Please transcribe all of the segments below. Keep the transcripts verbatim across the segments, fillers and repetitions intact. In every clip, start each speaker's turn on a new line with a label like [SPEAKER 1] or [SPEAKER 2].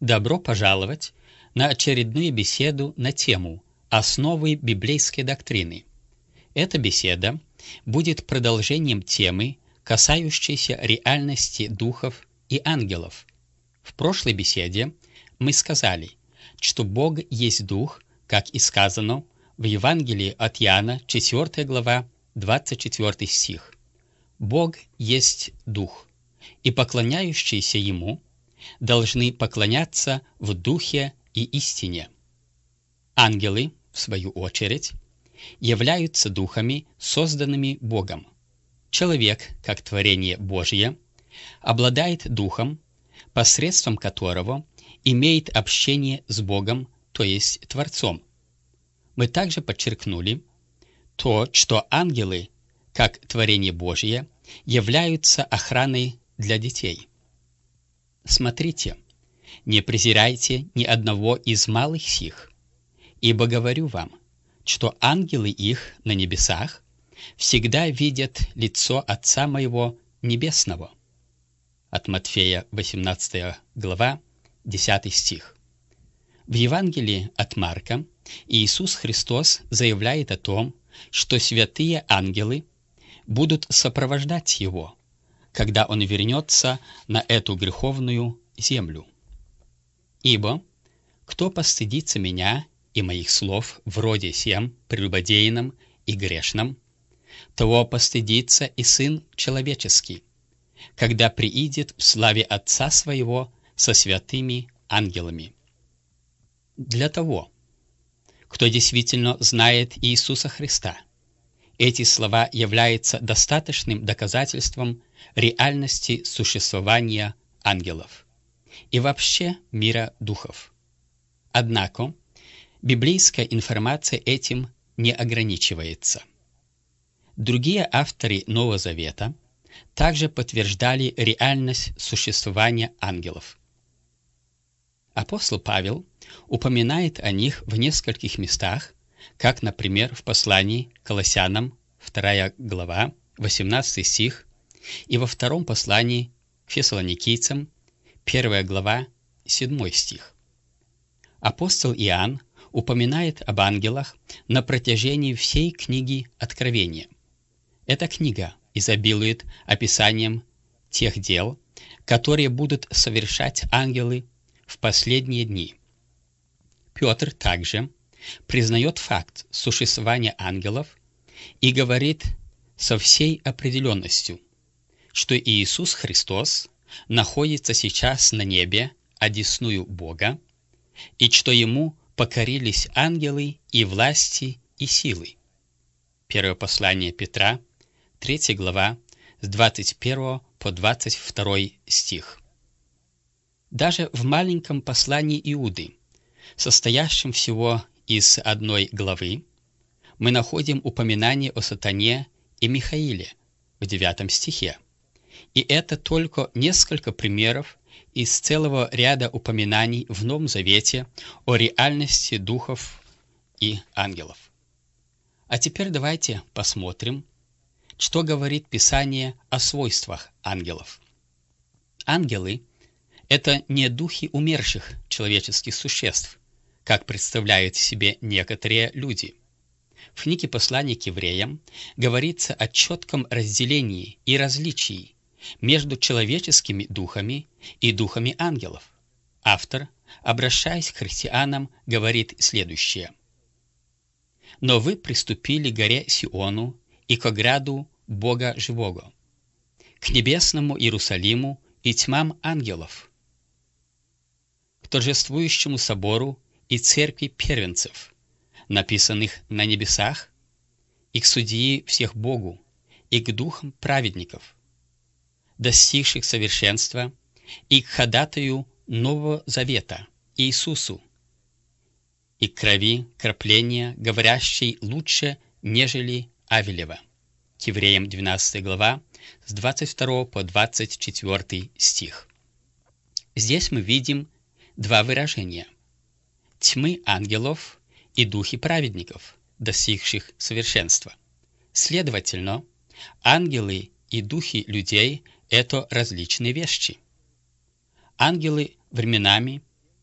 [SPEAKER 1] Добро пожаловать на очередную беседу на тему «Основы библейской доктрины». Эта беседа будет продолжением темы, касающейся реальности духов и ангелов. В прошлой беседе мы сказали, что Бог есть Дух, как и сказано в Евангелии от Иоанна, четвёртая глава, двадцать четвёртый стих. Бог есть Дух, и поклоняющиеся Ему должны поклоняться в Духе и истине. Ангелы, в свою очередь, являются духами, созданными Богом. Человек, как творение Божье, обладает духом, посредством которого имеет общение с Богом, то есть Творцом. Мы также подчеркнули то, что ангелы, как творение Божье, являются охраной для детей. Смотрите, не презирайте ни одного из малых сих, ибо говорю вам, что ангелы их на небесах всегда видят лицо Отца Моего Небесного. От Матфея, восемнадцатая глава, десятый стих. В Евангелии от Марка Иисус Христос заявляет о том, что святые ангелы будут сопровождать Его, когда Он вернется на эту греховную землю. «Ибо кто постыдится Меня и Моих слов вроде сем прелюбодейном и грешном, того постыдится и Сын Человеческий, когда приидет в славе Отца Своего со святыми ангелами». Для того, кто действительно знает Иисуса Христа, эти слова являются достаточным доказательством реальности существования ангелов и вообще мира духов. Однако, библейская информация этим не ограничивается. Другие авторы Нового Завета также подтверждали реальность существования ангелов. Апостол Павел упоминает о них в нескольких местах, как, например, в послании к Колоссянам, вторая глава, восемнадцатый стих, и во втором послании к Фессалоникийцам, первая глава, седьмой стих. Апостол Иоанн упоминает об ангелах на протяжении всей книги Откровения. Эта книга изобилует описанием тех дел, которые будут совершать ангелы в последние дни. Петр также признает факт существования ангелов и говорит со всей определенностью, что Иисус Христос находится сейчас на небе, одесную Бога, и что Ему покорились ангелы и власти и силы. Первое послание Петра, третья глава, с двадцать первого по двадцать второй стих. Даже в маленьком послании Иуды, состоящем всего из одной главы, мы находим упоминание о сатане и Михаиле в девятом стихе. И это только несколько примеров из целого ряда упоминаний в Новом Завете о реальности духов и ангелов. А теперь давайте посмотрим, что говорит Писание о свойствах ангелов. Ангелы – это не духи умерших человеческих существ, как представляют себе некоторые люди. В книге послания к евреям говорится о четком разделении и различии между человеческими духами и духами ангелов. Автор, обращаясь к христианам, говорит следующее: «Но вы приступили к горе Сиону и к ограду Бога живого, к небесному Иерусалиму и тьмам ангелов, к торжествующему собору и церкви первенцев, написанных на небесах, и к судьи всех Богу, и к духам праведников, достигших совершенства, и к ходатаю Нового Завета, Иисусу, и к крови крапления, говорящей лучше, нежели Авелева». К Евреям двенадцатая глава, с двадцать второго по двадцать четвёртый стих. Здесь мы видим два выражения: тьмы ангелов и духи праведников, достигших совершенства. Следовательно, ангелы и духи людей – это различные вещи. Ангелы временами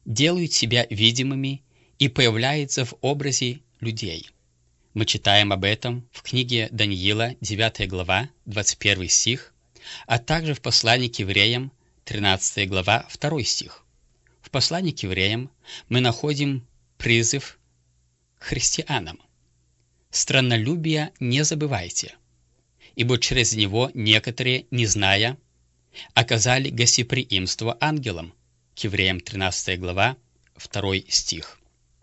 [SPEAKER 1] делают себя видимыми и появляются в образе людей. Мы читаем об этом в книге Даниила, девятая глава, двадцать первый стих, а также в послании к евреям, тринадцатая глава, второй стих. В послании к евреям мы находим призыв к христианам. «Страннолюбия не забывайте, ибо через него некоторые, не зная, оказали гостеприимство ангелам». К евреям, тринадцатая глава, второй стих.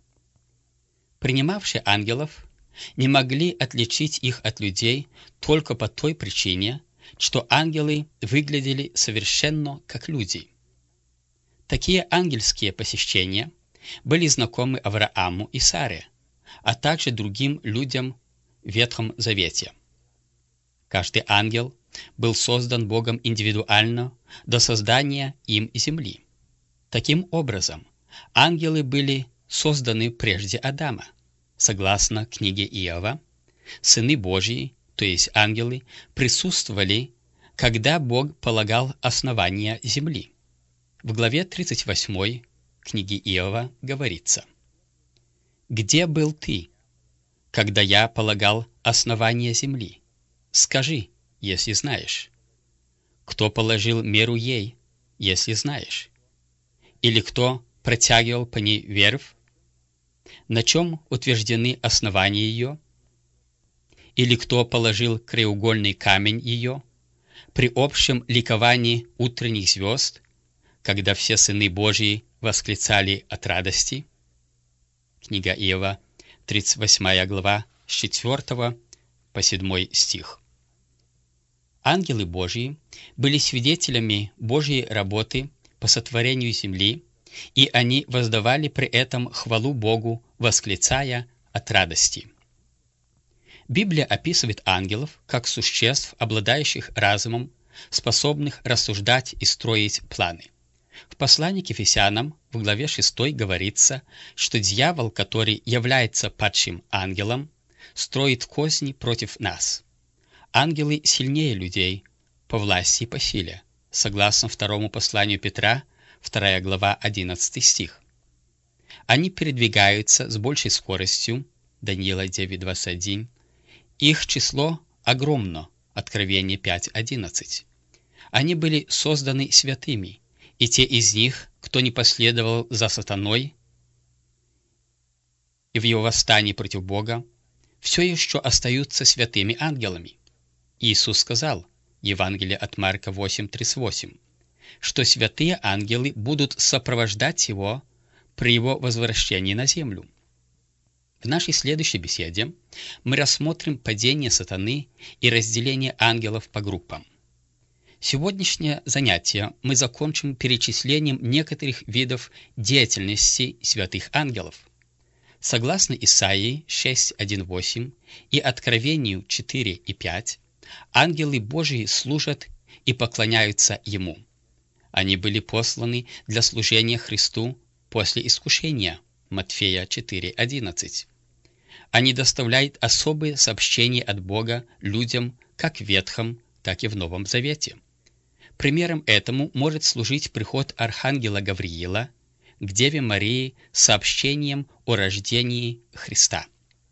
[SPEAKER 1] Принимавшие ангелов не могли отличить их от людей только по той причине, что ангелы выглядели совершенно как люди. Такие ангельские посещения были знакомы Аврааму и Саре, а также другим людям в Ветхом Завете. Каждый ангел был создан Богом индивидуально до создания им земли. Таким образом, ангелы были созданы прежде Адама. Согласно книге Иова, сыны Божьи, то есть ангелы, присутствовали, когда Бог полагал основания земли. В главе тридцать восьмой книги Иова говорится: «Где был ты, когда я полагал основания земли? Скажи, если знаешь. Кто положил меру ей, если знаешь? Или кто протягивал по ней верфь? На чем утверждены основания ее? Или кто положил краеугольный камень ее при общем ликовании утренних звезд, когда все сыны Божьи восклицали от радости?» Книга Иова, тридцать восьмая глава, с четвёртого по седьмой стих. Ангелы Божьи были свидетелями Божьей работы по сотворению земли, и они воздавали при этом хвалу Богу, восклицая от радости. Библия описывает ангелов как существ, обладающих разумом, способных рассуждать и строить планы. В послании к Ефесянам в главе шестой говорится, что дьявол, который является падшим ангелом, строит козни против нас. Ангелы сильнее людей по власти и по силе, согласно второму посланию Петра, вторая глава, одиннадцатый стих. Они передвигаются с большей скоростью, Даниила девять, двадцать один, их число огромно, Откровение пять, одиннадцать. Они были созданы святыми, и те из них, кто не последовал за сатаной и в его восстании против Бога, все еще остаются святыми ангелами. Иисус сказал, Евангелие от Марка восемь, тридцать восемь, что святые ангелы будут сопровождать его при его возвращении на землю. В нашей следующей беседе мы рассмотрим падение сатаны и разделение ангелов по группам. Сегодняшнее занятие мы закончим перечислением некоторых видов деятельности святых ангелов. Согласно Исаии шесть, один, восемь и Откровению четыре и пять, ангелы Божьи служат и поклоняются Ему. Они были посланы для служения Христу после искушения, Матфея четыре, одиннадцать. Они доставляют особые сообщения от Бога людям как в Ветхом, так и в Новом Завете. Примером этому может служить приход архангела Гавриила к Деве Марии с сообщением о рождении Христа.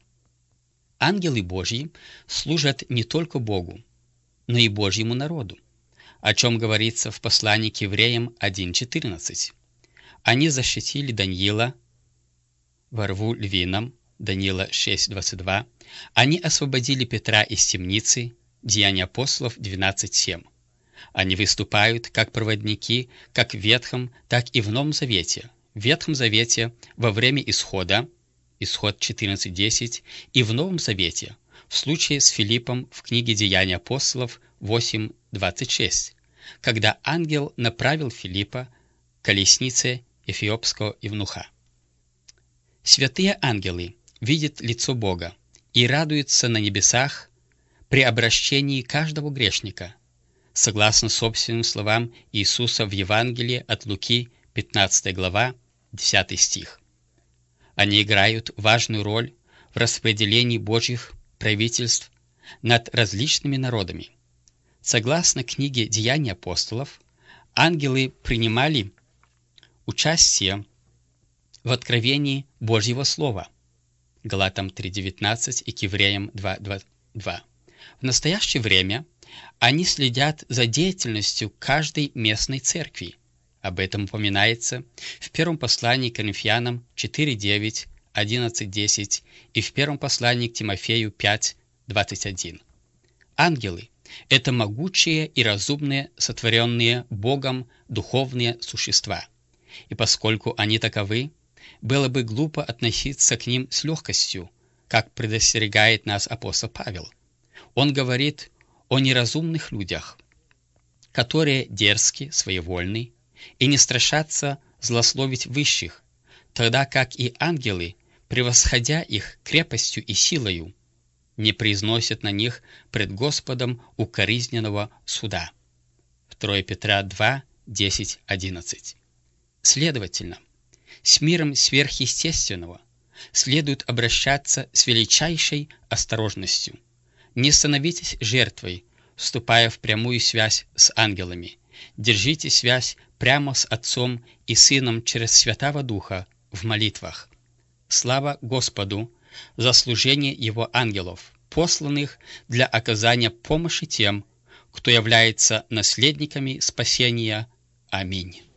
[SPEAKER 1] Ангелы Божьи служат не только Богу, но и Божьему народу, о чем говорится в послании к евреям один, четырнадцать. Они защитили Даниила во рву львином, Даниила шесть, двадцать два. Они освободили Петра из темницы, Деяния апостолов двенадцать, семь. Они выступают как проводники как в Ветхом, так и в Новом Завете. В Ветхом Завете во время Исхода, Исход четырнадцать, десять, и в Новом Завете в случае с Филиппом в книге Деяний апостолов восемь, двадцать шесть, когда ангел направил Филиппа к колеснице эфиопского евнуха. Святые ангелы видят лицо Бога и радуются на небесах при обращении каждого грешника, согласно собственным словам Иисуса в Евангелии от Луки, пятнадцатая глава, десятый стих. Они играют важную роль в распределении Божьих правительств над различными народами. Согласно книге «Деяния апостолов», ангелы принимали участие в откровении Божьего Слова. Галатам три девятнадцать и к Евреям два два. В настоящее время они следят за деятельностью каждой местной церкви. Об этом упоминается в первом послании к Коринфянам четыре девять, одиннадцать десять и в первом послании к Тимофею пять двадцать один. Ангелы – это могучие и разумные, сотворенные Богом духовные существа. И поскольку они таковы, было бы глупо относиться к ним с легкостью, как предостерегает нас апостол Павел. Он говорит о неразумных людях, которые дерзки, своевольны и не страшатся злословить высших, тогда как и ангелы, превосходя их крепостью и силою, не произносят на них пред Господом укоризненного суда. второе Петра два десять одиннадцать. Следовательно, с миром сверхъестественного следует обращаться с величайшей осторожностью. Не становитесь жертвой, вступая в прямую связь с ангелами. Держите связь прямо с Отцом и Сыном через Святого Духа в молитвах. Слава Господу за служение Его ангелов, посланных для оказания помощи тем, кто является наследниками спасения. Аминь.